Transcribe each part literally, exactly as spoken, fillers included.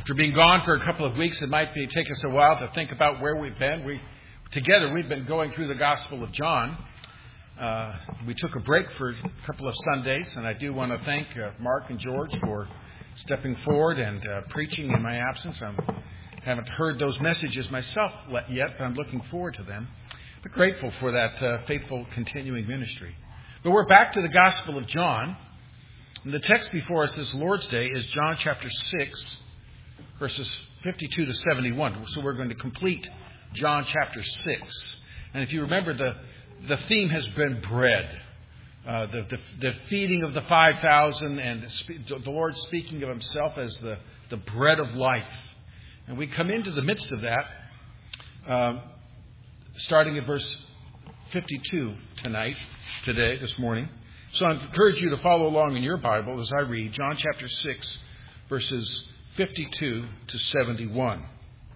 After being gone for a couple of weeks, it might be take us a while to think about where we've been. We together we've been going through the Gospel of John. Uh, we took a break for a couple of Sundays, and I do want to thank uh, Mark and George for stepping forward and uh, preaching in my absence. I haven't heard those messages myself yet, but I'm looking forward to them. But grateful for that uh, faithful continuing ministry. But we're back to the Gospel of John. And the text before us this Lord's Day is John chapter six, verses fifty-two to seventy-one. So we're going to complete John chapter six. And if you remember, the, the theme has been bread. Uh, the, the, the feeding of the five thousand and the Lord speaking of himself as the, the bread of life. And we come into the midst of that, um, starting at verse fifty-two tonight, today, this morning. So I encourage you to follow along in your Bible as I read John chapter six, verses fifty-two to seventy-one.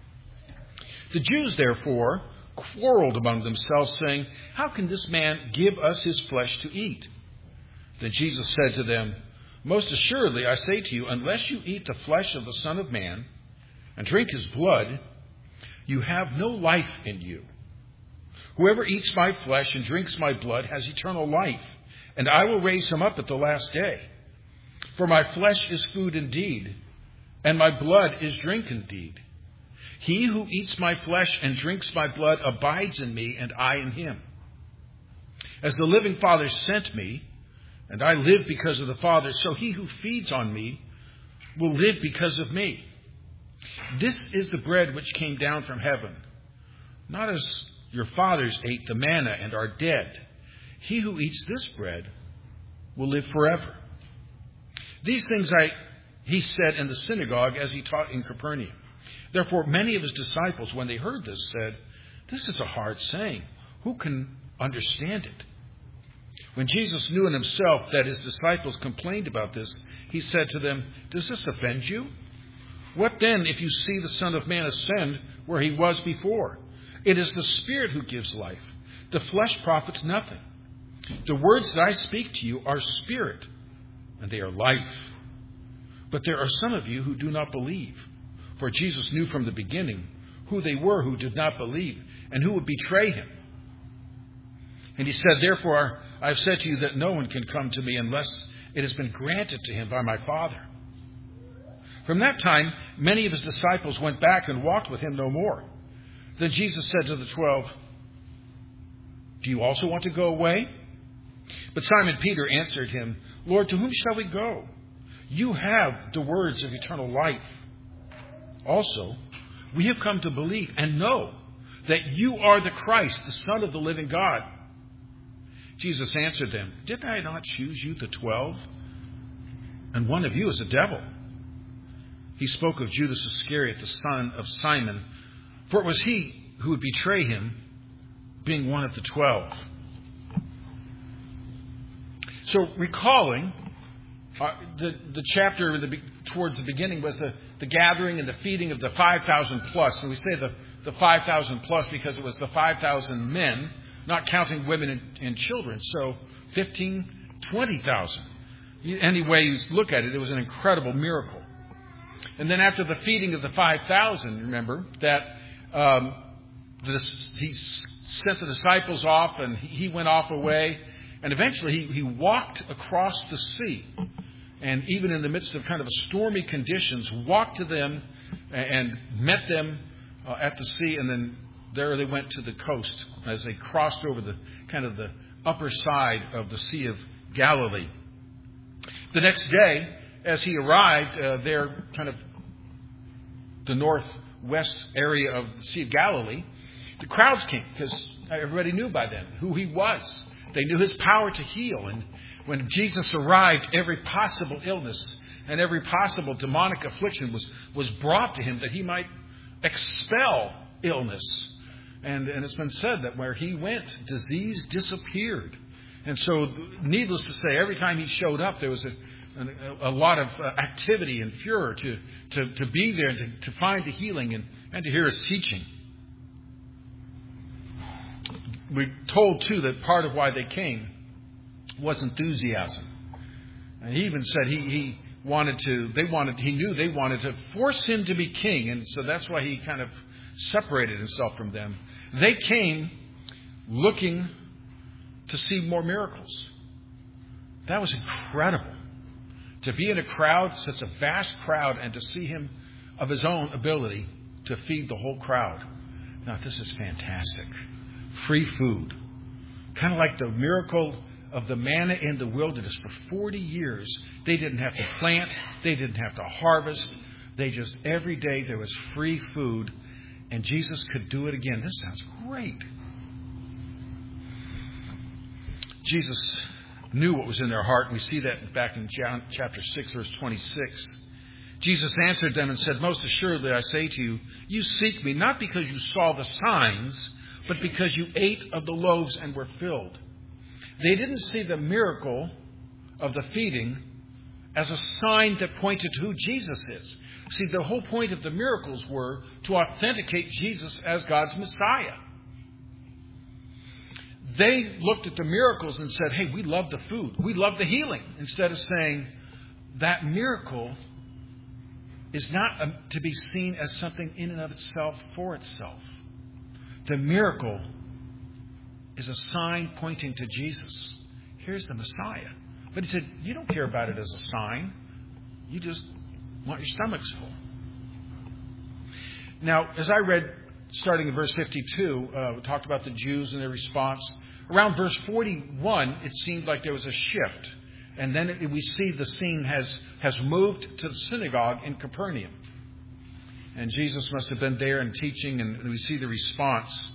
The Jews, therefore, quarreled among themselves, saying, "How can this man give us his flesh to eat?" Then Jesus said to them, "Most assuredly I say to you, unless you eat the flesh of the Son of Man and drink his blood, you have no life in you. Whoever eats my flesh and drinks my blood has eternal life, and I will raise him up at the last day. For my flesh is food indeed, and my blood is drink indeed. He who eats my flesh and drinks my blood abides in me, and I in him. As the living Father sent me, and I live because of the Father, so he who feeds on me will live because of me. This is the bread which came down from heaven, not as your fathers ate the manna and are dead. He who eats this bread will live forever." These things I he said in the synagogue as he taught in Capernaum. Therefore, many of his disciples, when they heard this, said, "This is a hard saying. Who can understand it?" When Jesus knew in himself that his disciples complained about this, he said to them, "Does this offend you? What then if you see the Son of Man ascend where he was before? It is the Spirit who gives life. The flesh profits nothing. The words that I speak to you are spirit, and they are life. But there are some of you who do not believe." For Jesus knew from the beginning who they were who did not believe and who would betray him. And he said, "Therefore I have said to you that no one can come to me unless it has been granted to him by my Father." From that time, many of his disciples went back and walked with him no more. Then Jesus said to the twelve, "Do you also want to go away?" But Simon Peter answered him, "Lord, to whom shall we go? You have the words of eternal life. Also, we have come to believe and know that you are the Christ, the Son of the living God." Jesus answered them, "Did I not choose you, the twelve? And one of you is a devil." He spoke of Judas Iscariot, the son of Simon, for it was he who would betray him, being one of the twelve. So recalling, uh, the, the chapter the, towards the beginning was the, the gathering and the feeding of the five thousand plus. And we say the, the five thousand plus because it was the five thousand men, not counting women and, and children. So fifteen, twenty thousand. Any way you look at it, it was an incredible miracle. And then after the feeding of the five thousand, remember, that um, this, he sent the disciples off and he went off away. And eventually he, he walked across the sea. And even in the midst of kind of stormy conditions, walked to them and met them uh, at the sea. And then there they went to the coast as they crossed over the kind of the upper side of the Sea of Galilee. The next day, as he arrived uh, there, kind of the northwest area of the Sea of Galilee, the crowds came because everybody knew by then who he was. They knew his power to heal. And when Jesus arrived, every possible illness and every possible demonic affliction was, was brought to him that he might expel illness. And, and it's been said that where he went, disease disappeared. And so, needless to say, every time he showed up, there was a, a, a lot of uh, activity and furor to, to, to be there and to, to find the healing and, and to hear his teaching. We're told, too, that part of why they came was enthusiasm. And he even said he, he wanted to, they wanted, he knew they wanted to force him to be king. And so that's why he kind of separated himself from them. They came looking to see more miracles. That was incredible. To be in a crowd, such a vast crowd, and to see him of his own ability to feed the whole crowd. Now, this is fantastic. Free food. Kind of like the miracle of the manna in the wilderness. For forty years, they didn't have to plant. They didn't have to harvest. They just, every day there was free food. And Jesus could do it again. This sounds great. Jesus knew what was in their heart. We see that back in John chapter six, verse twenty-six. Jesus answered them and said, "Most assuredly I say to you, you seek me not because you saw the signs, but because you ate of the loaves and were filled." They didn't see the miracle of the feeding as a sign that pointed to who Jesus is. See, the whole point of the miracles were to authenticate Jesus as God's Messiah. They looked at the miracles and said, "Hey, we love the food. We love the healing." Instead of saying that miracle is not a, to be seen as something in and of itself for itself. The miracle is a sign pointing to Jesus. Here's the Messiah. But he said, you don't care about it as a sign. You just want your stomachs full. Now, as I read, starting in verse fifty-two, uh, we talked about the Jews and their response. Around verse forty-one, it seemed like there was a shift. And then it, we see the scene has, has moved to the synagogue in Capernaum. And Jesus must have been there and teaching, and we see the response.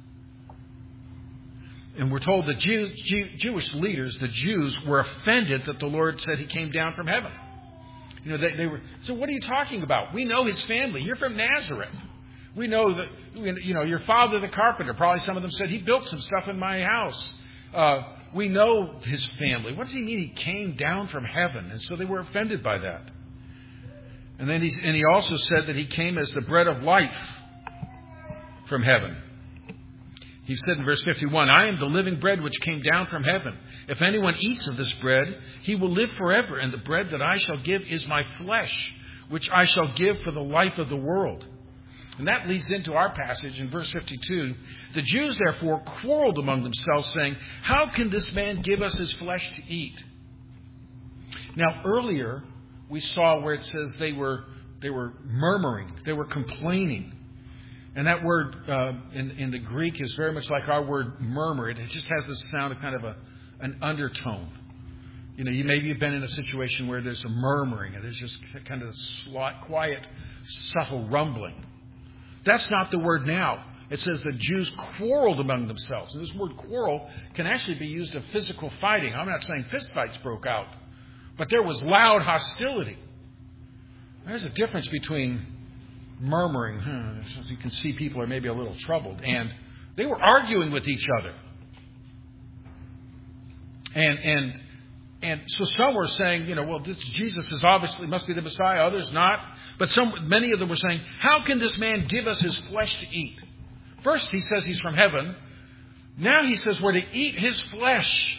And we're told the Jews, Jew, Jewish leaders, the Jews, were offended that the Lord said he came down from heaven. You know, they, they were, so what are you talking about? We know his family. You're from Nazareth. We know that, you know, your father, the carpenter. Probably some of them said, he built some stuff in my house. Uh, we know his family. What does he mean he came down from heaven? And so they were offended by that. And then he, and he also said that he came as the bread of life from heaven. He said in verse fifty-one, "I am the living bread which came down from heaven. If anyone eats of this bread, he will live forever. And the bread that I shall give is my flesh, which I shall give for the life of the world." And that leads into our passage in verse fifty-two. "The Jews therefore quarreled among themselves, saying, 'How can this man give us his flesh to eat?'" Now, earlier we saw where it says they were they were murmuring, they were complaining. And that word uh, in, in the Greek is very much like our word murmur. It just has this sound of kind of a, an undertone. You know, you maybe have been in a situation where there's a murmuring and there's just kind of a quiet, subtle rumbling. That's not the word now. It says the Jews quarreled among themselves. And this word quarrel can actually be used of physical fighting. I'm not saying fistfights broke out, but there was loud hostility. There's a difference between murmuring, hmm, you can see people are maybe a little troubled, and they were arguing with each other. And and and so some were saying, you know, well, this Jesus is obviously must be the Messiah, others not. But some many of them were saying, how can this man give us his flesh to eat? First he says he's from heaven. Now he says we're to eat his flesh.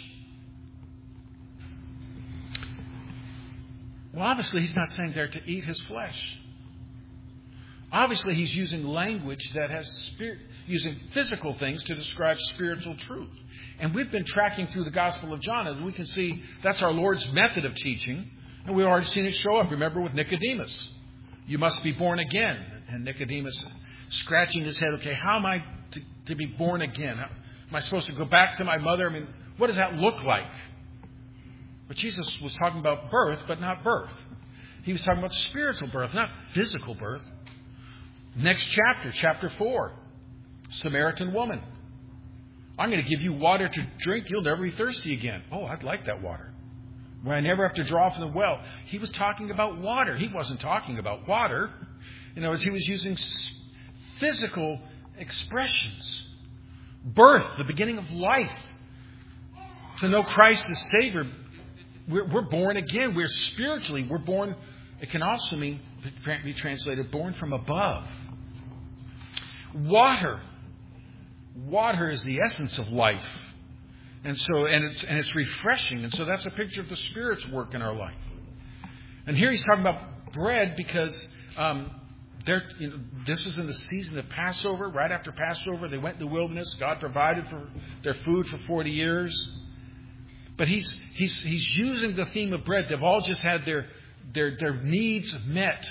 Well, obviously he's not saying they're to eat his flesh. Obviously, he's using language that has spirit, using physical things to describe spiritual truth. And we've been tracking through the Gospel of John, and we can see that's our Lord's method of teaching. And we've already seen it show up. Remember with Nicodemus. You must be born again. And Nicodemus scratching his head, okay, how am I to, to be born again? How, am I supposed to go back to my mother? I mean, what does that look like? But Jesus was talking about birth, but not birth. He was talking about spiritual birth, not physical birth. Next chapter, chapter four, Samaritan woman. I'm going to give you water to drink. You'll never be thirsty again. Oh, I'd like that water. Where I never have to draw from the well. He was talking about water. He wasn't talking about water. You know, as he was using physical expressions. Birth, the beginning of life. To know Christ as Savior, we're, we're born again. We're spiritually, we're born. It can also mean, be translated, born from above. Water. Water is the essence of life. And so, and it's, and it's refreshing. And so that's a picture of the Spirit's work in our life. And here he's talking about bread because um, they're, you know, this is in the season of Passover. Right after Passover, they went in the wilderness. God provided for their food for forty years. But he's he's he's using the theme of bread. They've all just had their their their needs met.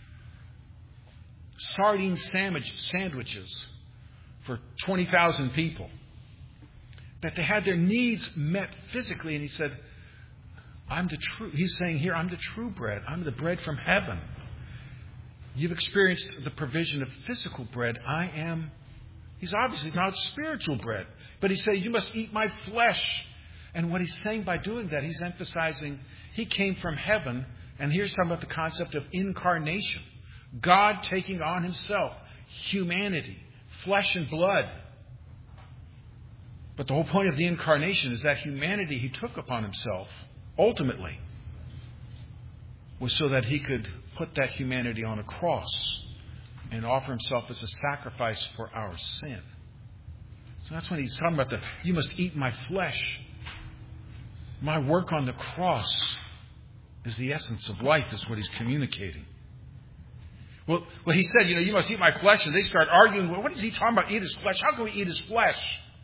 Sardine sandwich, sandwiches for twenty thousand people. That they had their needs met physically, and he said, I'm the true, he's saying here, I'm the true bread. I'm the bread from heaven. You've experienced the provision of physical bread. I am, he's obviously not spiritual bread. But he said, you must eat my flesh. And what he's saying by doing that, he's emphasizing he came from heaven. And here's talking about the concept of incarnation. God taking on himself humanity, flesh and blood. But the whole point of the incarnation is that humanity he took upon himself, ultimately, was so that he could put that humanity on a cross and offer himself as a sacrifice for our sin. So that's when he's talking about the, you must eat my flesh. My work on the cross is the essence of life, is what he's communicating. Well, well, he said, you know, you must eat my flesh, and they start arguing, well, what is he talking about, eat his flesh? How can we eat his flesh?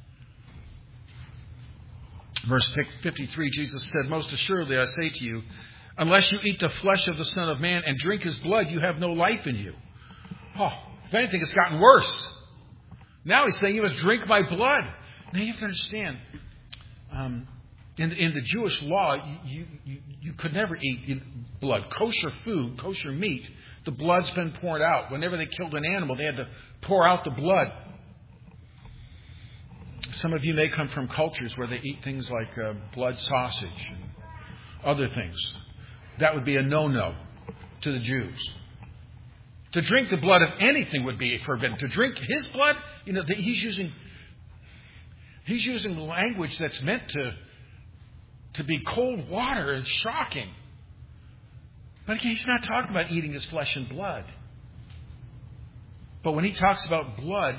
Verse fifty-three, Jesus said, most assuredly I say to you, unless you eat the flesh of the Son of Man and drink his blood, you have no life in you. Oh, if anything, it's gotten worse. Now he's saying you must drink my blood. Now you have to understand, um, in, in the Jewish law, you, you, you could never eat blood. Kosher food, kosher meat, the blood's been poured out. Whenever they killed an animal, they had to pour out the blood. Some of you may come from cultures where they eat things like uh, blood sausage and other things. That would be a no-no to the Jews. To drink the blood of anything would be forbidden. To drink his blood, you know, he's using he's using language that's meant to to be cold water and shocking. But again, he's not talking about eating his flesh and blood. But when he talks about blood,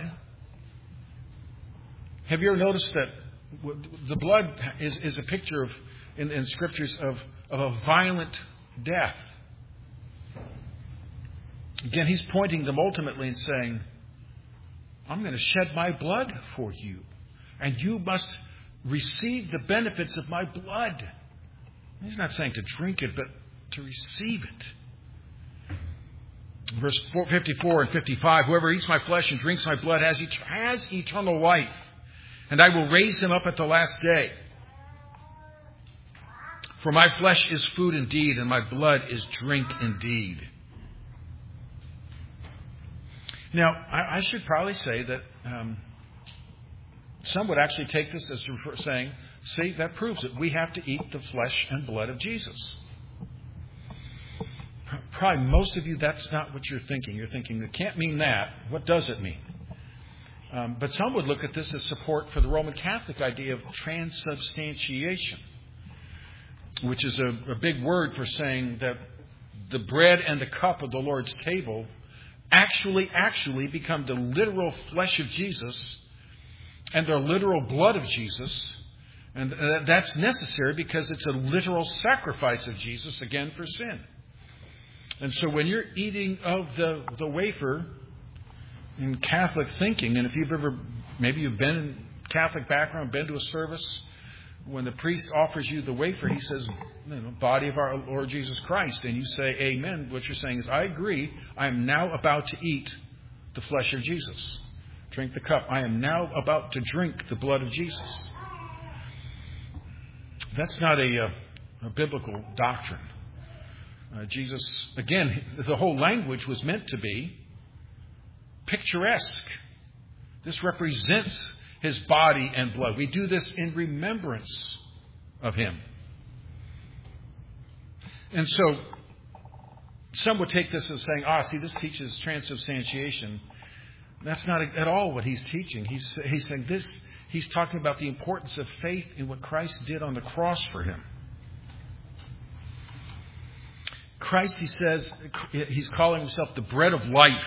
have you ever noticed that the blood is, is a picture of, in, in scriptures, of, of a violent death? Again, he's pointing them ultimately and saying, I'm going to shed my blood for you. And you must receive the benefits of my blood. He's not saying to drink it, but to receive it. Verse fifty-four and fifty-five, whoever eats my flesh and drinks my blood has, has eternal life. And I will raise him up at the last day. For my flesh is food indeed, and my blood is drink indeed. Now, I, I should probably say that um, some would actually take this as saying, see, that proves it. We have to eat the flesh and blood of Jesus. Probably most of you, that's not what you're thinking. You're thinking, it can't mean that. What does it mean? Um, but some would look at this as support for the Roman Catholic idea of transubstantiation, which is a, a big word for saying that the bread and the cup of the Lord's table actually, actually become the literal flesh of Jesus and the literal blood of Jesus. And that's necessary because it's a literal sacrifice of Jesus, again, for sin. And so when you're eating of the, the wafer in Catholic thinking, and if you've ever, maybe you've been in Catholic background, been to a service, when the priest offers you the wafer, he says, you know, body of our Lord Jesus Christ, and you say, amen. What you're saying is, I agree. I am now about to eat the flesh of Jesus. Drink the cup. I am now about to drink the blood of Jesus. That's not a, a biblical doctrine. Uh, Jesus, again, the whole language was meant to be picturesque. This represents his body and blood. We do this in remembrance of him. And so some would take this as saying, ah, see, this teaches transubstantiation. That's not at all what he's teaching. He's, he's saying this, he's talking about the importance of faith in what Christ did on the cross for him. Christ, he says, he's calling himself the bread of life.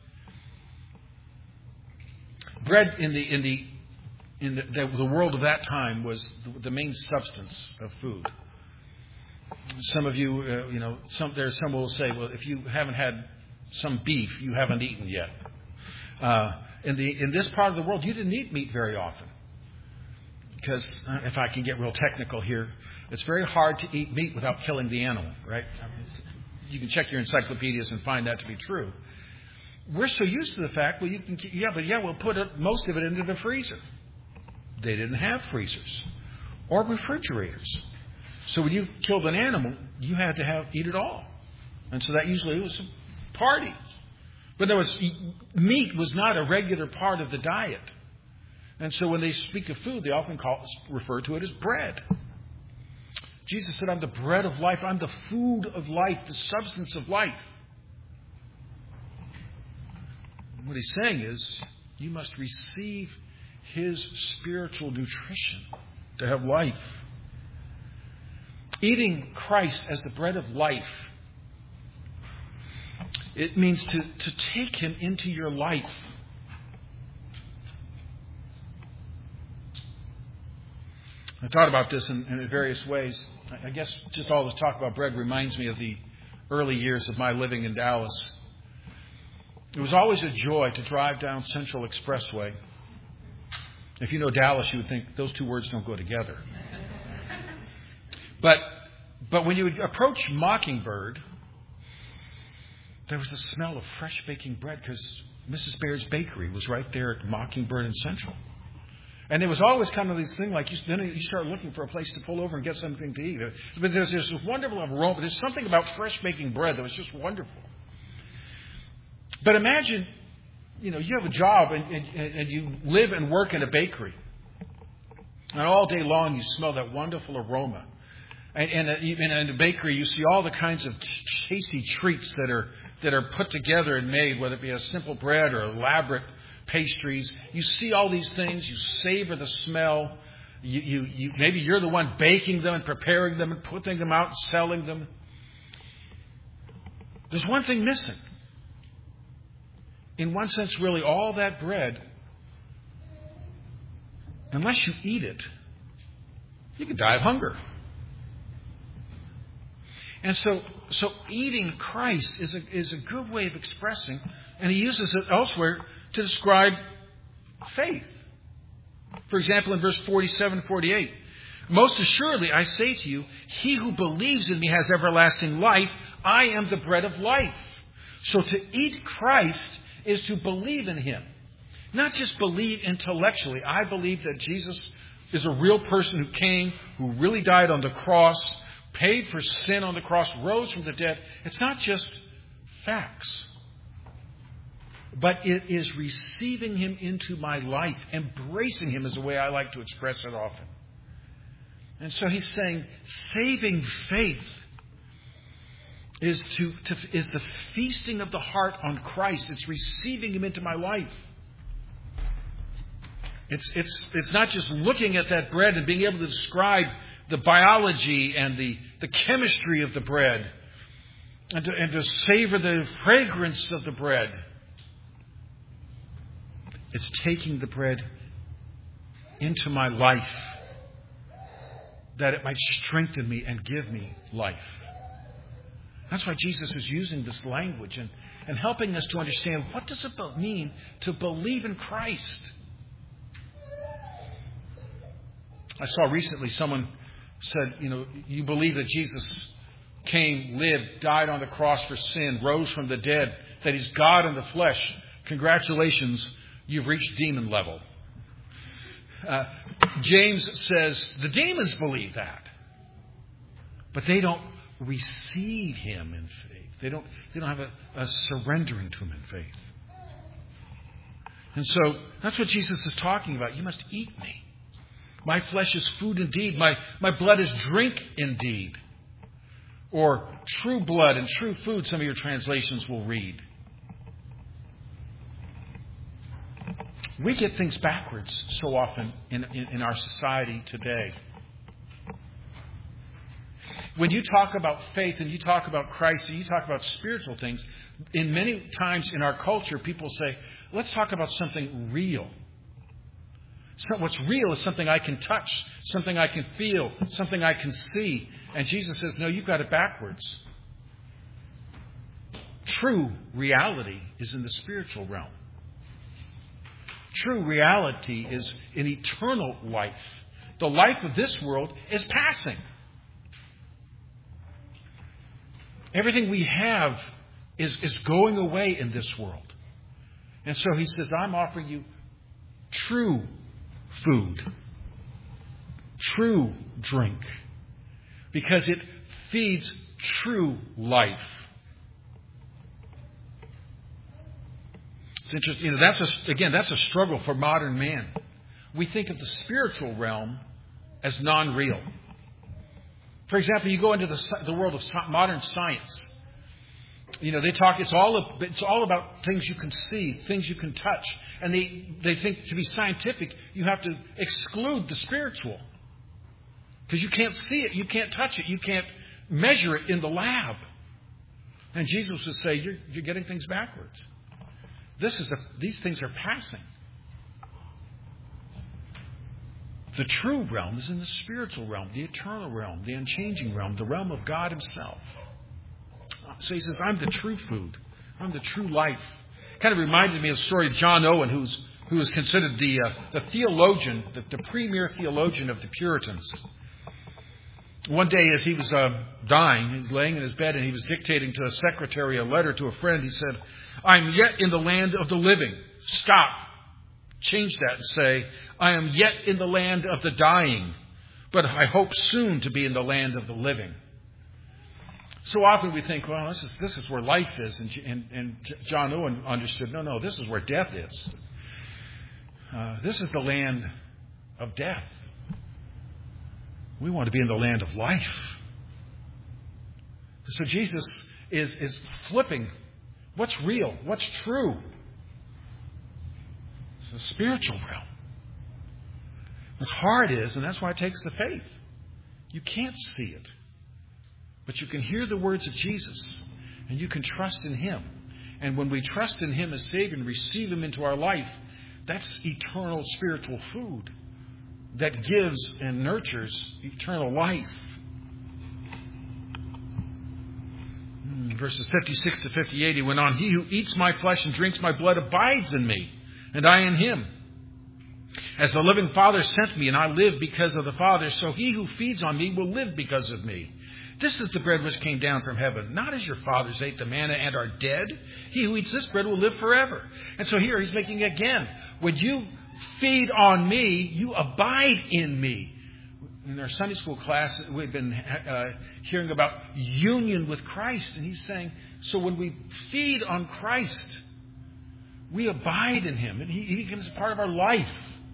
Bread in the in the in the, the, the world of that time was the, the main substance of food. Some of you, uh, you know, some there's some will say, well, if you haven't had some beef, you haven't eaten yet. Uh, in the in this part of the world, you didn't eat meat very often. Because uh, if I can get real technical here, it's very hard to eat meat without killing the animal, right? I mean, you can check your encyclopedias and find that to be true. We're so used to the fact, well, you can, yeah, but yeah, we'll put it, most of it into the freezer. They didn't have freezers or refrigerators. So when you killed an animal, you had to have eat it all. And so that usually was a party. But there was, meat was not a regular part of the diet. And so when they speak of food, they often call, refer to it as bread. Jesus said, I'm the bread of life. I'm the food of life, the substance of life. And what he's saying is, you must receive his spiritual nutrition to have life. Eating Christ as the bread of life, it means to, to take him into your life. I thought about this in, in various ways. I guess just all this talk about bread reminds me of the early years of my living in Dallas. It was always a joy to drive down Central Expressway. If you know Dallas, you would think those two words don't go together. But but when you would approach Mockingbird, there was the smell of fresh baking bread because Missus Baird's Bakery was right there at Mockingbird and Central. And there was always kind of this thing like you, then you start looking for a place to pull over and get something to eat. But there's this wonderful aroma. There's something about fresh baking bread that was just wonderful. But imagine, you know, you have a job and, and, and you live and work in a bakery. And all day long you smell that wonderful aroma. And, and even in the bakery you see all the kinds of tasty treats that are that are put together and made, whether it be a simple bread or elaborate pastries. You see all these things. You savor the smell. You, you, you, maybe you're the one baking them and preparing them and putting them out and selling them. There's one thing missing. In one sense, really, all that bread, unless you eat it, you could die of hunger. And so, so eating Christ is a, is a good way of expressing, and he uses it elsewhere to describe faith. For example, in verse forty-seven, forty-eight, most assuredly I say to you, he who believes in me has everlasting life. I am the bread of life. So to eat Christ is to believe in him. Not just believe intellectually. I believe that Jesus is a real person who came, who really died on the cross, paid for sin on the cross, rose from the dead. It's not just facts. But it is receiving him into my life. Embracing him is the way I like to express it often. And so he's saying saving faith is to, to is the feasting of the heart on Christ. It's receiving him into my life. It's it's it's not just looking at that bread and being able to describe the biology and the, the chemistry of the bread and to, and to savor the fragrance of the bread. It's taking the bread into my life that it might strengthen me and give me life. That's why Jesus is using this language and, and helping us to understand what does it mean to believe in Christ. I saw recently someone said, you know, you believe that Jesus came, lived, died on the cross for sin, rose from the dead, that he's God in the flesh. Congratulations, you've reached demon level. Uh, James says the demons believe that, but they don't receive him in faith. They don't. They don't have a, a surrendering to him in faith. And so that's what Jesus is talking about. You must eat me. My flesh is food indeed. My my blood is drink indeed. Or true blood and true food. Some of your translations will read. We get things backwards so often in, in, in our society today. When you talk about faith and you talk about Christ and you talk about spiritual things, in many times in our culture, people say, let's talk about something real. So what's real is something I can touch, something I can feel, something I can see. And Jesus says, no, you've got it backwards. True reality is in the spiritual realm. True reality is in eternal life. The life of this world is passing. Everything we have is, is going away in this world. And so he says, I'm offering you true food, true drink, because it feeds true life. It's interesting. You know, that's a, again, that's a struggle for modern man. We think of the spiritual realm as non-real. For example, you go into the, the world of modern science. You know, they talk, it's all, it's all about things you can see, things you can touch. And they, they think to be scientific, you have to exclude the spiritual. Because you can't see it, you can't touch it, you can't measure it in the lab. And Jesus would say, you're, you're getting things backwards. This is a, these things are passing. The true realm is in the spiritual realm, the eternal realm, the unchanging realm, the realm of God himself. So he says, I'm the true food. I'm the true life. Kind of reminded me of the story of John Owen, who's, who was considered the, uh, the theologian, the, the premier theologian of the Puritans. One day as he was uh, dying, he was laying in his bed and he was dictating to a secretary a letter to a friend. He said, I'm yet in the land of the living. Stop. Change that and say, I am yet in the land of the dying, but I hope soon to be in the land of the living. So often we think, well, this is this is where life is. And, and, and John Owen understood, no, no, this is where death is. Uh, this is the land of death. We want to be in the land of life. So Jesus is, is flipping what's real, what's true. It's the spiritual realm. What's hard is, and that's why it takes the faith. You can't see it. But you can hear the words of Jesus, and you can trust in him. And when we trust in him as Savior and receive him into our life, that's eternal spiritual food that gives and nurtures eternal life. Verses fifty-six to fifty-eight, he went on, he who eats my flesh and drinks my blood abides in me, and I in him. As the living Father sent me, and I live because of the Father, so he who feeds on me will live because of me. This is the bread which came down from heaven, not as your fathers ate the manna and are dead. He who eats this bread will live forever. And so here he's making again, when you feed on me, you abide in me. In our Sunday school class, we've been uh, hearing about union with Christ. And he's saying, so when we feed on Christ, we abide in him. And he, he becomes a part of our life.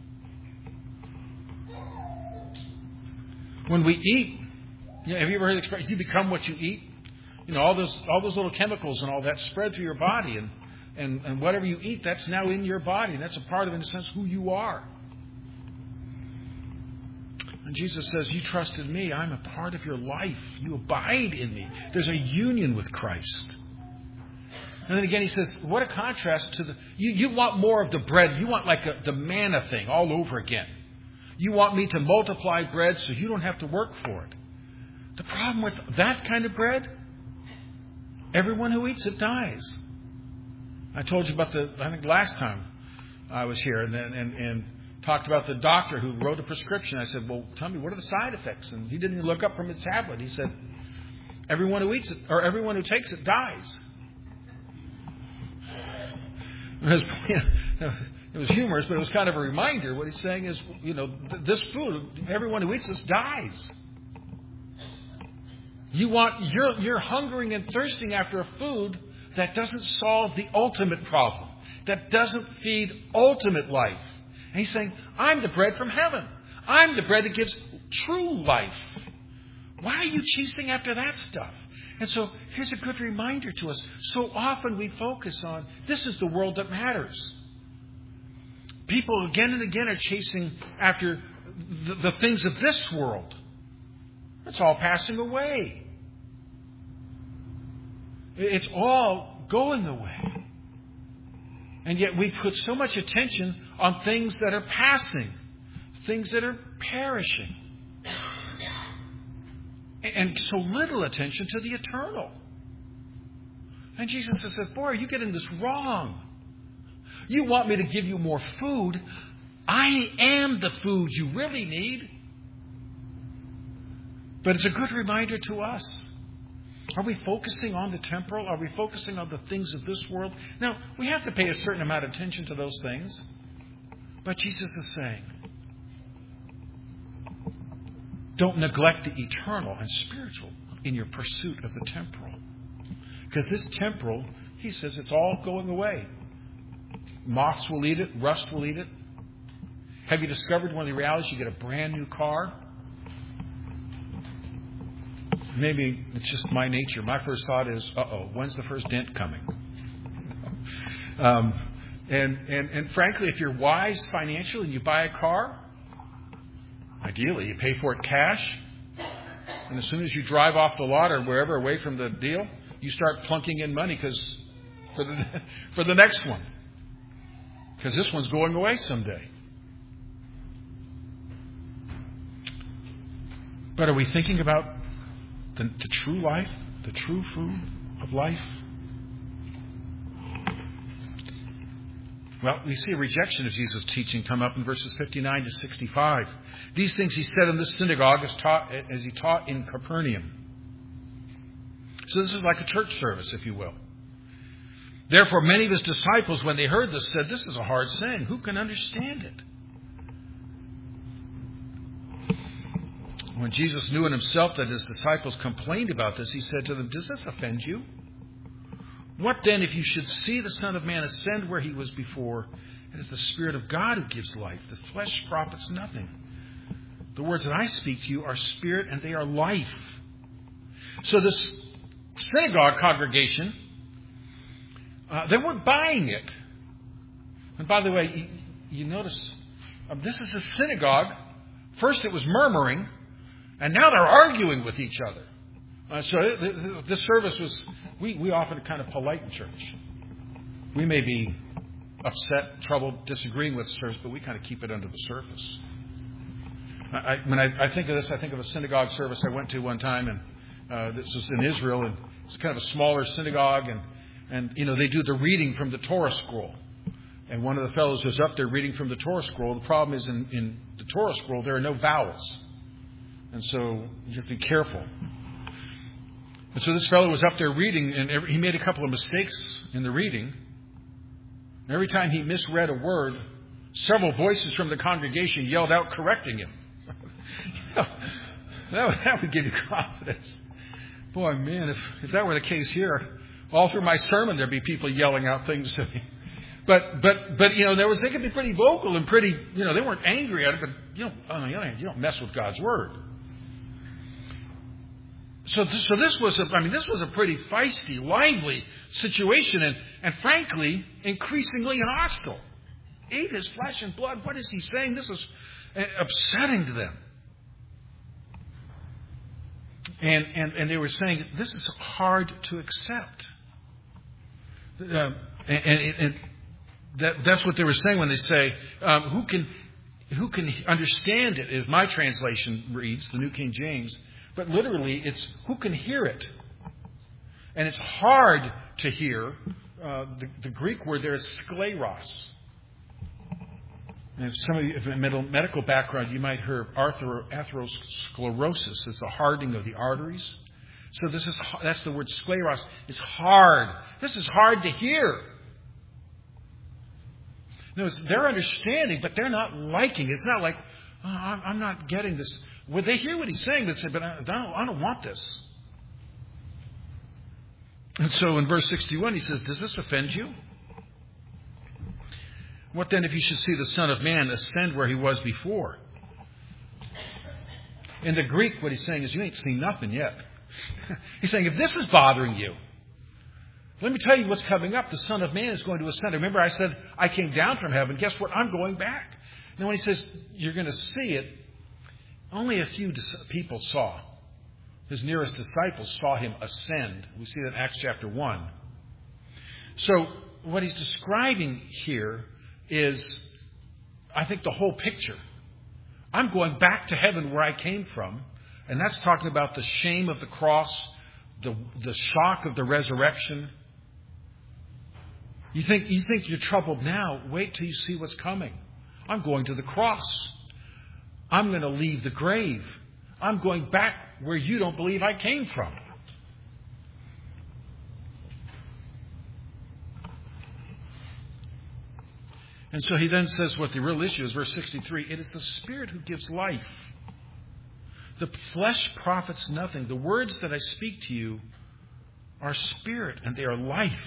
When we eat, you know, have you ever heard the expression, you become what you eat? You know, all those all those little chemicals and all that spread through your body. And, and, and whatever you eat, that's now in your body. And that's a part of, in a sense, who you are. And Jesus says, you trust in me. I'm a part of your life. You abide in me. There's a union with Christ. And then again, he says, what a contrast to the... You, you want more of the bread. You want like a, the manna thing all over again. You want me to multiply bread so you don't have to work for it. The problem with that kind of bread, everyone who eats it dies. I told you about the, I think last time I was here and, and, and talked about the doctor who wrote a prescription. I said, well, tell me, what are the side effects? And he didn't even look up from his tablet. He said, everyone who eats it, or everyone who takes it dies. It was, you know, it was humorous, but it was kind of a reminder. What he's saying is, you know, this food, everyone who eats this dies. You want, you're, you're hungering and thirsting after a food that doesn't solve the ultimate problem, that doesn't feed ultimate life. And he's saying, I'm the bread from heaven. I'm the bread that gives true life. Why are you chasing after that stuff? And so here's a good reminder to us. So often we focus on, this is the world that matters. People again and again are chasing after the, the things of this world. It's all passing away. It's all going away. And yet we put so much attention on things that are passing, things that are perishing. and so little attention to the eternal. And Jesus says, boy, are you getting this wrong? You want me to give you more food? I am the food you really need. But it's a good reminder to us. Are we focusing on the temporal? Are we focusing on the things of this world? Now, we have to pay a certain amount of attention to those things. But Jesus is saying, don't neglect the eternal and spiritual in your pursuit of the temporal. Because this temporal, he says, it's all going away. Moths will eat it. Rust will eat it. Have you discovered one of the realities? You get a brand new car. Maybe it's just my nature. My first thought is, uh-oh, when's the first dent coming? um, and, and, and frankly, if you're wise financially and you buy a car, ideally you pay for it cash. And as soon as you drive off the lot or wherever away from the deal, you start plunking in money because for the, for the next one. Because this one's going away someday. But are we thinking about the, the true life, the true food of life? Well, we see a rejection of Jesus' teaching come up in verses fifty-nine to sixty-five. These things he said in this synagogue as, taught, as he taught in Capernaum. So this is like a church service, if you will. Therefore, many of his disciples, when they heard this, said, this is a hard saying. Who can understand it? When Jesus knew in himself that his disciples complained about this, he said to them, does this offend you? What then if you should see the Son of Man ascend where he was before? It is the Spirit of God who gives life. The flesh profits nothing. The words that I speak to you are spirit and they are life. So this synagogue congregation, uh, they weren't buying it. And by the way, you, you notice, uh, this is a synagogue. First it was murmuring. And now they're arguing with each other. Uh, so it, it, this service was, we, we often kind of polite in church. We may be upset, troubled, disagreeing with the service, but we kind of keep it under the surface. I, I, when I, I think of this, I think of a synagogue service I went to one time, and uh, this was in Israel, and it's kind of a smaller synagogue, and, and you know, they do the reading from the Torah scroll. And one of the fellows was up there reading from the Torah scroll. The problem is in, in the Torah scroll, there are no vowels. And so you have to be careful. And so this fellow was up there reading, and every, he made a couple of mistakes in the reading. And every time he misread a word, several voices from the congregation yelled out correcting him. You know, that, would, that would give you confidence. Boy, man, if, if that were the case here, all through my sermon there'd be people yelling out things to me. But, but, but, you know, there was, they could be pretty vocal and pretty, you know, they weren't angry at it, but, you know, on the other hand, you don't mess with God's Word. So, so this was a, I mean, this was a pretty feisty, lively situation, and, and frankly, increasingly hostile. Eat his flesh and blood. What is he saying? This is upsetting to them. And, and, and they were saying, this is hard to accept. Uh, and, and, and that, that's what they were saying when they say, um, who can, who can understand it, as my translation reads, the New King James. But literally, it's who can hear it. And it's hard to hear. Uh, the, the Greek word there is skleros. And if some of you have a medical background, you might hear arthro, atherosclerosis. It's the hardening of the arteries. So this is that's the word skleros. It's hard. This is hard to hear. No, it's their understanding, but they're not liking it. It's not like, oh, I'm not getting this. Would they hear what he's saying? They'd say, but I don't, I don't want this. And so in verse sixty-one, he says, does this offend you? What then if you should see the Son of Man ascend where he was before? In the Greek, what he's saying is, you ain't seen nothing yet. He's saying, if this is bothering you, let me tell you what's coming up. The Son of Man is going to ascend. Remember, I said, I came down from heaven. Guess what? I'm going back. Now, when he says, you're going to see it, only a few people saw. His nearest disciples saw him ascend. We see that in Acts chapter one. So what he's describing here is, I think, the whole picture. I'm going back to heaven where I came from. And that's talking about the shame of the cross, the, the shock of the resurrection. You think, you think you're troubled now. Wait till you see what's coming. I'm going to the cross. I'm going to leave the grave. I'm going back where you don't believe I came from. And so he then says what the real issue is, verse sixty-three, it is the Spirit who gives life. The flesh profits nothing. The words that I speak to you are spirit and they are life.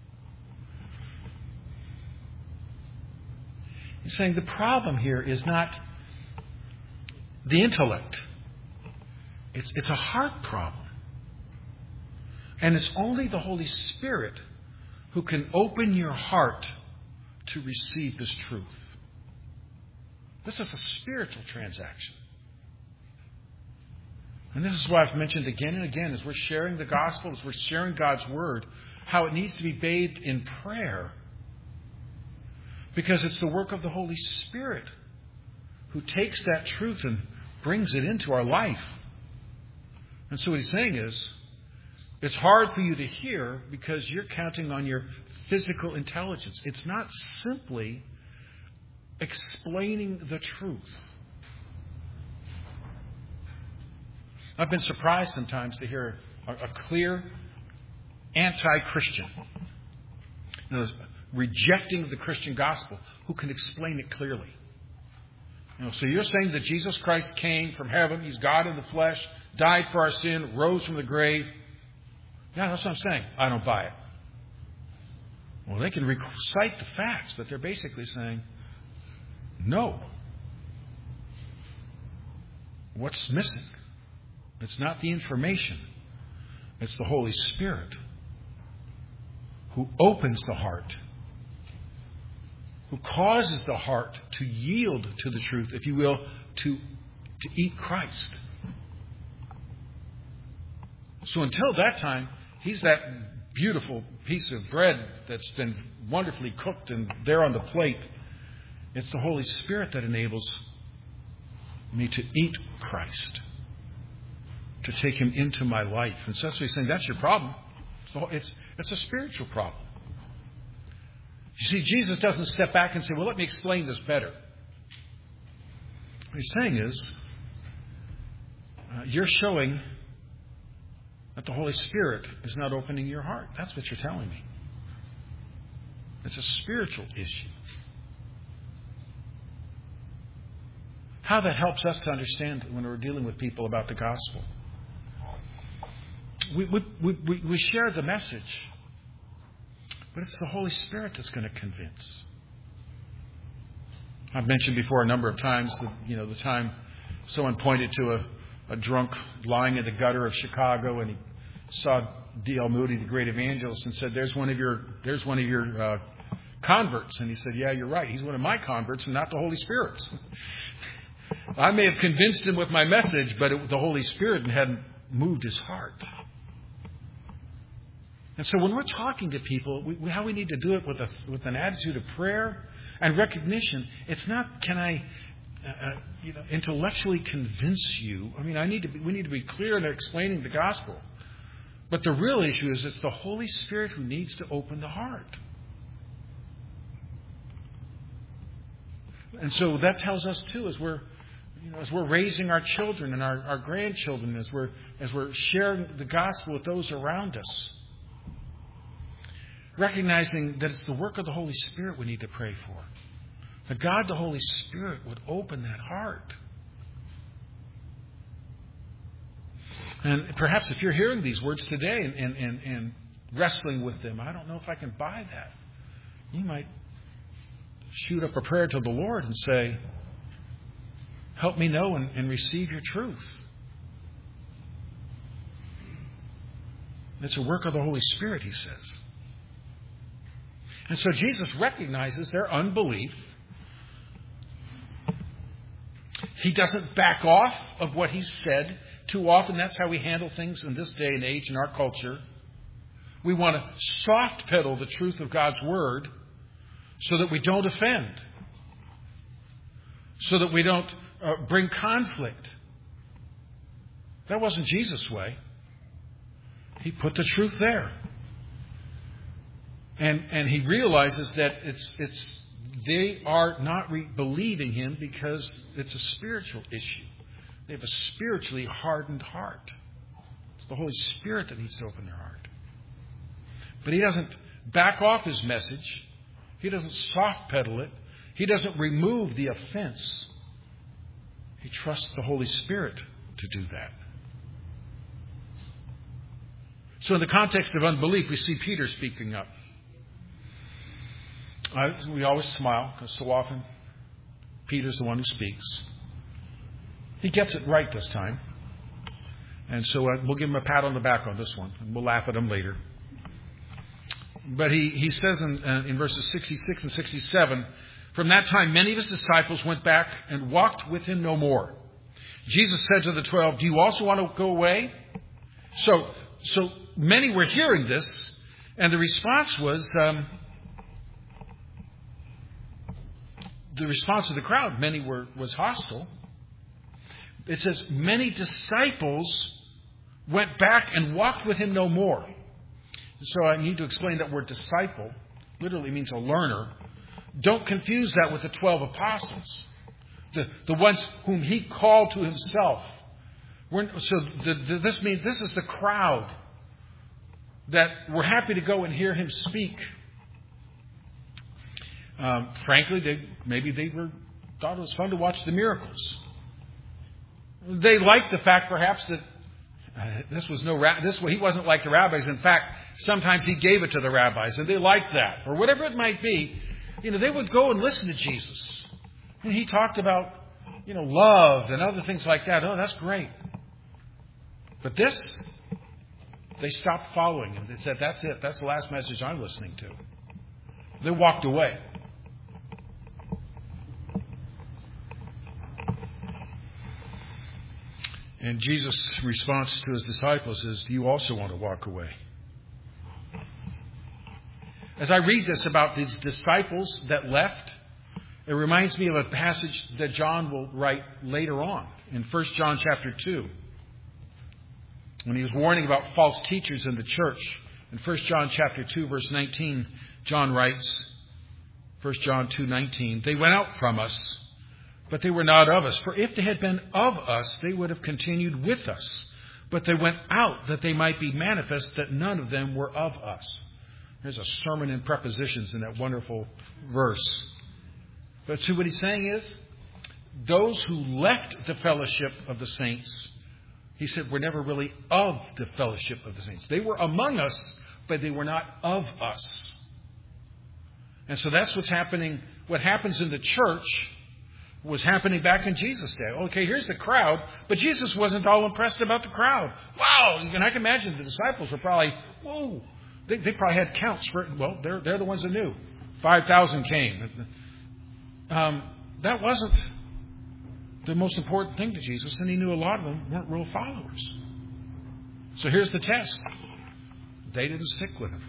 He's saying the problem here is not the intellect. It's, it's a heart problem. And it's only the Holy Spirit who can open your heart to receive this truth. This is a spiritual transaction. And this is why I've mentioned again and again, as we're sharing the gospel, as we're sharing God's word, how it needs to be bathed in prayer. Because it's the work of the Holy Spirit who takes that truth and brings it into our life. And so what he's saying is, it's hard for you to hear because you're counting on your physical intelligence. It's not simply explaining the truth. I've been surprised sometimes to hear a, a clear anti-Christian, you know, rejecting the Christian gospel, who can explain it clearly. You know, so you're saying that Jesus Christ came from heaven, He's God in the flesh, died for our sin, rose from the grave. Yeah, that's what I'm saying. I don't buy it. Well, they can recite the facts, but they're basically saying, no. What's missing? It's not the information. It's the Holy Spirit who opens the heart, who causes the heart to yield to the truth, if you will, to, to eat Christ. So until that time, He's that beautiful piece of bread that's been wonderfully cooked and there on the plate. It's the Holy Spirit that enables me to eat Christ, to take Him into my life. And so that's what he's saying, that's your problem. It's, it's, it's a spiritual problem. You see, Jesus doesn't step back and say, well, let me explain this better. What he's saying is, uh, you're showing that the Holy Spirit is not opening your heart. That's what you're telling me. It's a spiritual issue. How that helps us to understand when we're dealing with people about the gospel. We, we, we, we share the message, but it's the Holy Spirit that's going to convince. I've mentioned before a number of times that, you know, the time someone pointed to a, a drunk lying in the gutter of Chicago, and he saw D L Moody, the great evangelist, and said, "There's one of your, there's one of your uh, converts." And he said, "Yeah, you're right. He's one of my converts, and not the Holy Spirit's." I may have convinced him with my message, but it, the Holy Spirit hadn't moved his heart. And so when we're talking to people, we, we, how we need to do it with a, with an attitude of prayer and recognition. It's not, can I uh, you know, intellectually convince you? I mean, I need to be, we need to be clear in explaining the gospel. But the real issue is it's the Holy Spirit who needs to open the heart. And so that tells us too, as we're you know, as we're raising our children and our, our grandchildren, as we're as we're sharing the gospel with those around us, recognizing that it's the work of the Holy Spirit we need to pray for. That God, the Holy Spirit, would open that heart. And perhaps if you're hearing these words today and, and, and, and wrestling with them, I don't know if I can buy that. You might shoot up a prayer to the Lord and say, help me know and, and receive your truth. It's a work of the Holy Spirit, he says. And so Jesus recognizes their unbelief. He doesn't back off of what he said. Too often that's how we handle things in this day and age in our culture. We want to soft pedal the truth of God's word so that we don't offend, so that we don't uh, bring conflict. That wasn't Jesus' way. He put the truth there. And and he realizes that it's it's they are not re- believing him because it's a spiritual issue. They have a spiritually hardened heart. It's the Holy Spirit that needs to open their heart. But he doesn't back off his message. He doesn't soft pedal it. He doesn't remove the offense. He trusts the Holy Spirit to do that. So in the context of unbelief, we see Peter speaking up. I, we always smile because so often Peter's the one who speaks. He gets it right this time. And so uh, we'll give him a pat on the back on this one. And we'll laugh at him later. But he, he says in, uh, in verses sixty-six and sixty-seven, from that time many of his disciples went back and walked with him no more. Jesus said to the twelve, do you also want to go away? So, so many were hearing this, and the response was... Um, The response of the crowd, many were was hostile. It says, many disciples went back and walked with him no more. So I need to explain that word disciple. Literally means a learner. Don't confuse that with the twelve apostles. The, the ones whom he called to himself. We're, so the, the, this means this is the crowd that were happy to go and hear him speak. Um, frankly, they, maybe they were thought it was fun to watch the miracles. They liked the fact, perhaps, that uh, this was no this he wasn't like the rabbis. In fact, sometimes he gave it to the rabbis, and they liked that, or whatever it might be. You know, they would go and listen to Jesus, and he talked about, you know, love and other things like that. Oh, that's great. But this, they stopped following him. They said, "That's it. That's the last message I'm listening to." They walked away. And Jesus' response to his disciples is, do you also want to walk away? As I read this about these disciples that left, it reminds me of a passage that John will write later on in First John chapter two. When he was warning about false teachers in the church. In First John chapter two, verse nineteen, John writes, First John two nineteen, they went out from us, but they were not of us. For if they had been of us, they would have continued with us. But they went out that they might be manifest that none of them were of us. There's a sermon in prepositions in that wonderful verse. But see what he's saying is, those who left the fellowship of the saints, he said, were never really of the fellowship of the saints. They were among us, but they were not of us. And so that's what's happening. What happens in the church was happening back in Jesus' day. Okay, here's the crowd, but Jesus wasn't all impressed about the crowd. Wow! And I can imagine the disciples were probably, whoa, they, they probably had counts for, well, they're, they're the ones that knew. five thousand came. Um, that wasn't the most important thing to Jesus, and he knew a lot of them weren't real followers. So here's the test. They didn't stick with him.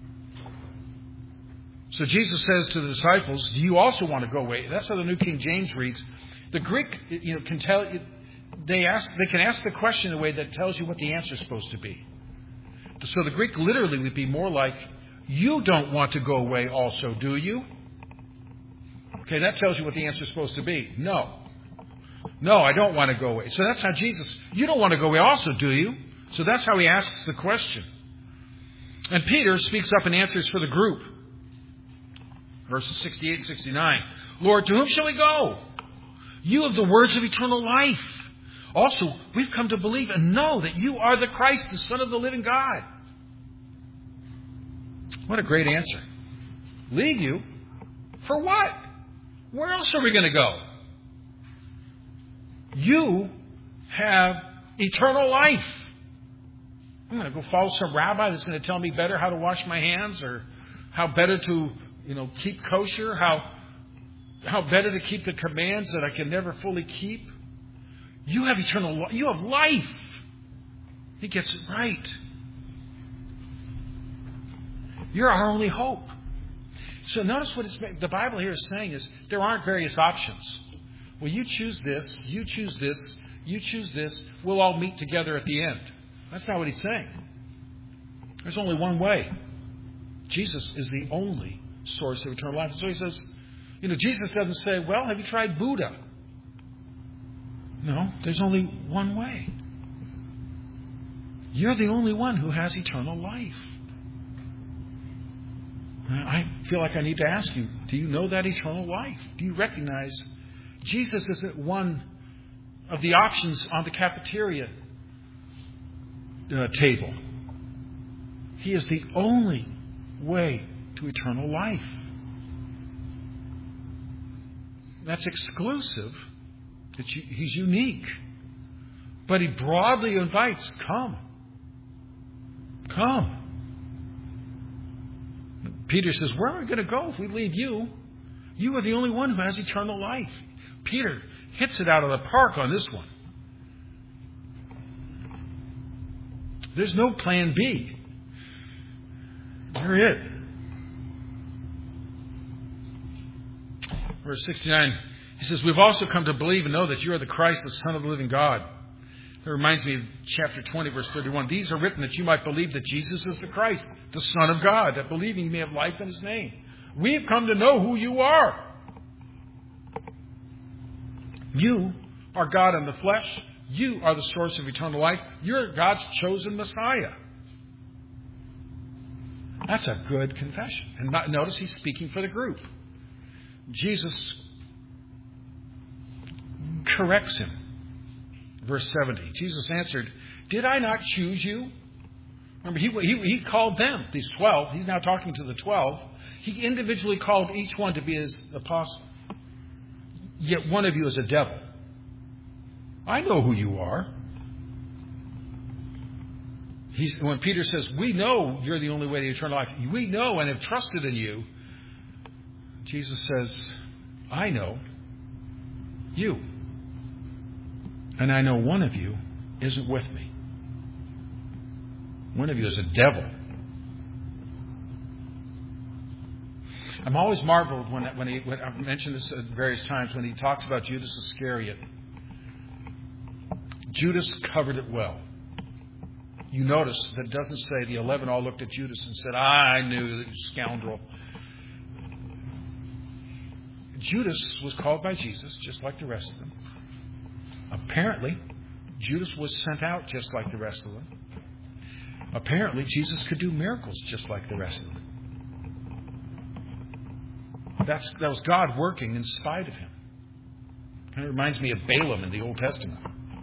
So Jesus says to the disciples, do you also want to go away? That's how the New King James reads. The Greek, you know, can tell, they ask, they can ask the question in a way that tells you what the answer is supposed to be. So the Greek literally would be more like, you don't want to go away also, do you? Okay, that tells you what the answer is supposed to be. No. No, I don't want to go away. So that's how Jesus, you don't want to go away also, do you? So that's how he asks the question. And Peter speaks up and answers for the group. Verses sixty-eight and sixty-nine. Lord, to whom shall we go? You have the words of eternal life. Also, we've come to believe and know that you are the Christ, the Son of the living God. What a great answer. Leave you? For what? Where else are we going to go? You have eternal life. I'm going to go follow some rabbi that's going to tell me better how to wash my hands, or how better to, you know, keep kosher, how how better to keep the commands that I can never fully keep. You have eternal life. You have life. He gets it right. You're our only hope. So notice what it's, the Bible here is saying is there aren't various options. Well, you choose this, you choose this, You choose this. We'll all meet together at the end. That's not what he's saying. There's only one way. Jesus is the only source of eternal life. So he says, you know, Jesus doesn't say, well, have you tried Buddha? No, there's only one way. You're the only one who has eternal life. I feel like I need to ask you, do you know that eternal life? Do you recognize Jesus isn't one of the options on the cafeteria uh, table? He is the only way to eternal life. That's exclusive. It's, he's unique. But he broadly invites, come. Come. Peter says, where are we going to go if we leave you? You are the only one who has eternal life. Peter hits it out of the park on this one. There's no plan B. You're it. Verse sixty-nine, he says, we've also come to believe and know that you are the Christ, the Son of the living God. That reminds me of chapter twenty, verse thirty-one. These are written that you might believe that Jesus is the Christ, the Son of God, that believing you may have life in his name. We have come to know who you are. You are God in the flesh. You are the source of eternal life. You're God's chosen Messiah. That's a good confession. And notice he's speaking for the group. Jesus corrects him. Verse seventy. Jesus answered, did I not choose you? Remember, he, he, he called them, these twelve. He's now talking to the twelve. He individually called each one to be his apostle. Yet one of you is a devil. I know who you are. He's, when Peter says, we know you're the only way to eternal life. We know and have trusted in you. Jesus says, I know you. And I know one of you isn't with me. One of you is a devil. I'm always marveled when, when he, when I've mentioned this at various times, when he talks about Judas Iscariot. Judas covered it well. You notice that it doesn't say the eleven all looked at Judas and said, I knew that you scoundrel. Judas was called by Jesus just like the rest of them. Apparently, Judas was sent out just like the rest of them. Apparently, Jesus could do miracles just like the rest of them. That's, that was God working in spite of him. Kind of reminds me of Balaam in the Old Testament.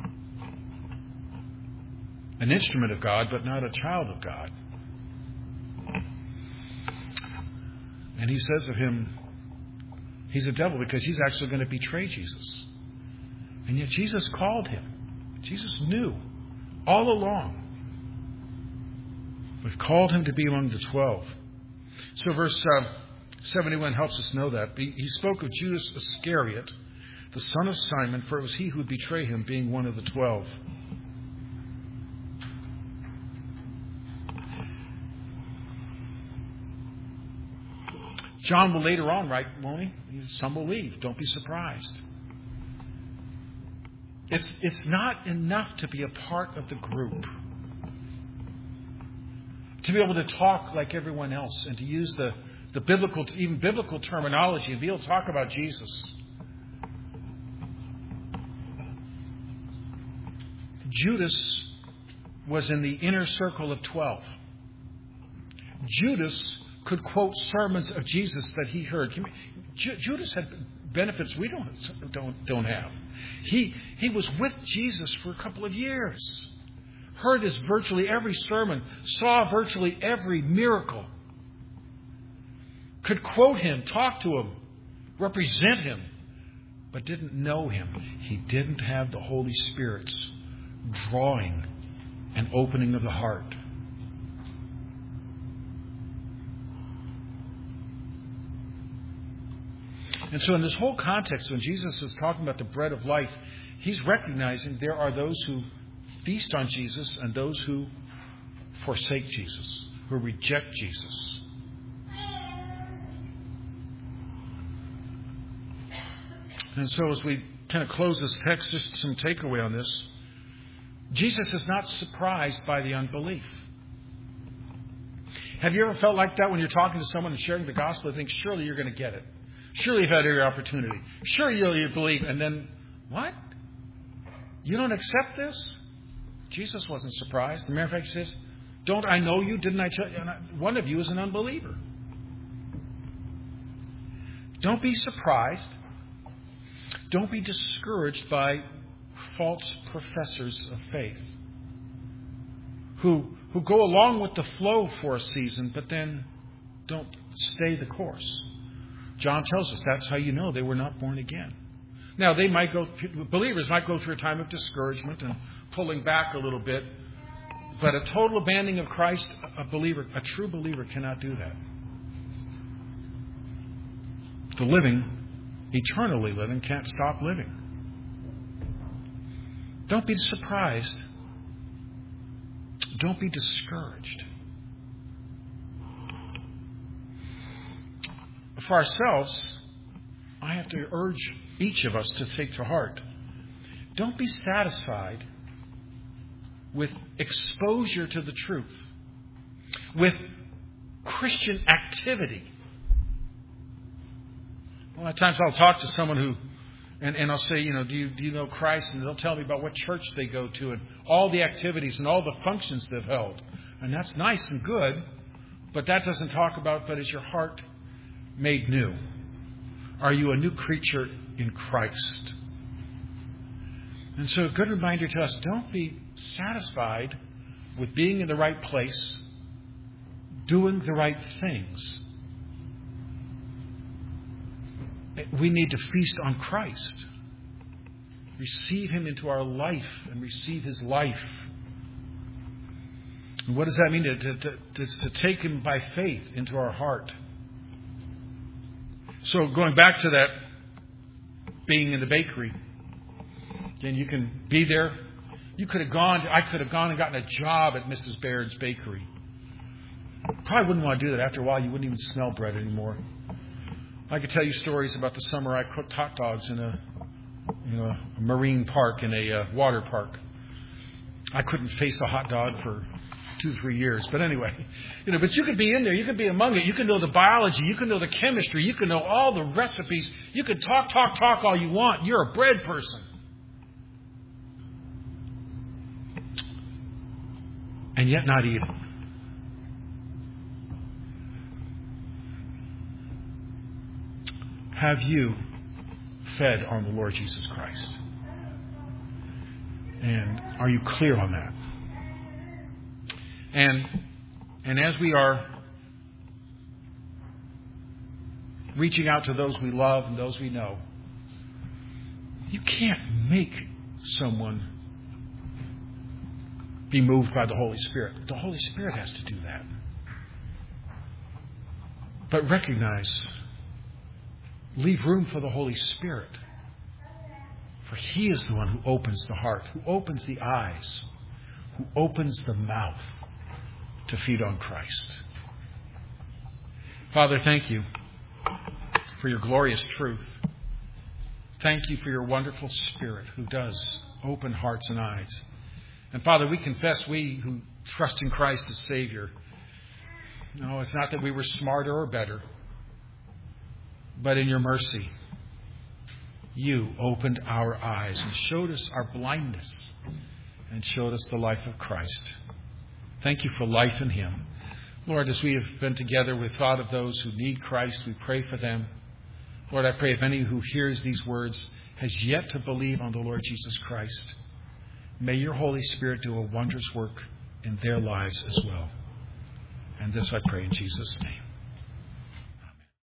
An instrument of God, but not a child of God. And he says of him, he's a devil because he's actually going to betray Jesus. And yet Jesus called him. Jesus knew all along. But called him to be among the twelve. So verse uh, seventy-one helps us know that. He spoke of Judas Iscariot, the son of Simon, for it was he who would betray him, being one of the twelve. John will later on write, won't he? Some will leave. Don't be surprised. It's, it's not enough to be a part of the group. To be able to talk like everyone else and to use the, the biblical, even biblical terminology and be able to talk about Jesus. Judas was in the inner circle of twelve. Judas could quote sermons of Jesus that he heard. Judas had benefits we don't don't don't have. He he was with Jesus for a couple of years, heard his virtually every sermon, saw virtually every miracle, could quote him, talk to him, represent him, but didn't know him. He didn't have the Holy Spirit's drawing and opening of the heart. And so in this whole context, when Jesus is talking about the bread of life, he's recognizing there are those who feast on Jesus and those who forsake Jesus, who reject Jesus. And so as we kind of close this text, just some takeaway on this. Jesus is not surprised by the unbelief. Have you ever felt like that when you're talking to someone and sharing the gospel and think, surely you're going to get it? Surely you've had every opportunity. Surely you'll believe. And then, what? You don't accept this? Jesus wasn't surprised. As a matter of fact, he says, don't I know you? Didn't I tell you? One of you is an unbeliever. Don't be surprised. Don't be discouraged by false professors of faith who who go along with the flow for a season, but then don't stay the course. John tells us that's how you know they were not born again. Now, they might go, believers might go through a time of discouragement and pulling back a little bit, but a total abandoning of Christ, a believer, a true believer cannot do that. The living, eternally living, can't stop living. Don't be surprised. Don't be discouraged. For ourselves, I have to urge each of us to take to heart. Don't be satisfied with exposure to the truth, with Christian activity. A lot of times I'll talk to someone who, and, and I'll say, you know, do you, do you know Christ? And they'll tell me about what church they go to and all the activities and all the functions they've held. And that's nice and good, but that doesn't talk about, but is your heart made new? Are you a new creature in Christ? And so a good reminder to us, don't be satisfied with being in the right place, doing the right things. We need to feast on Christ. Receive Him into our life and receive His life. And what does that mean? To, to, to, to take Him by faith into our heart. So going back to that being in the bakery, and you can be there. You could have gone, I could have gone and gotten a job at Missus Baird's Bakery. Probably wouldn't want to do that. After a while, you wouldn't even smell bread anymore. I could tell you stories about the summer I cooked hot dogs in a, you know, a marine park, in a uh, water park. I couldn't face a hot dog for two, three years. But anyway, you know, but you could be in there. You could be among it. You can know the biology. You can know the chemistry. You can know all the recipes. You can talk, talk, talk all you want. You're a bread person. And yet not eat it. Have you fed on the Lord Jesus Christ? And are you clear on that? And and as we are reaching out to those we love and those we know, you can't make someone be moved by the Holy Spirit. The Holy Spirit has to do that. But recognize, leave room for the Holy Spirit. For He is the one who opens the heart, who opens the eyes, who opens the mouth to feed on Christ. Father, thank you for your glorious truth. Thank you for your wonderful Spirit who does open hearts and eyes. And Father, we confess, we who trust in Christ as Savior, no, it's not that we were smarter or better, but in your mercy, you opened our eyes and showed us our blindness and showed us the life of Christ. Thank you for life in Him. Lord, as we have been together with thought of those who need Christ, we pray for them. Lord, I pray if any who hears these words has yet to believe on the Lord Jesus Christ, may your Holy Spirit do a wondrous work in their lives as well. And this I pray in Jesus' name.